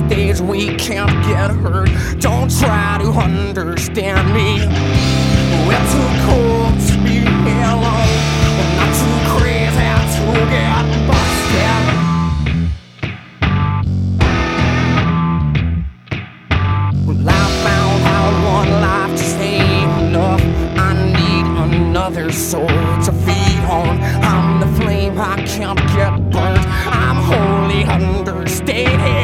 stage, we can't get hurt. Don't try to understand me. We're too cool to be alone. We're not too crazy to get busted. Well, I found out one life just ain't enough. I need another soul to feed on. I'm the flame I can't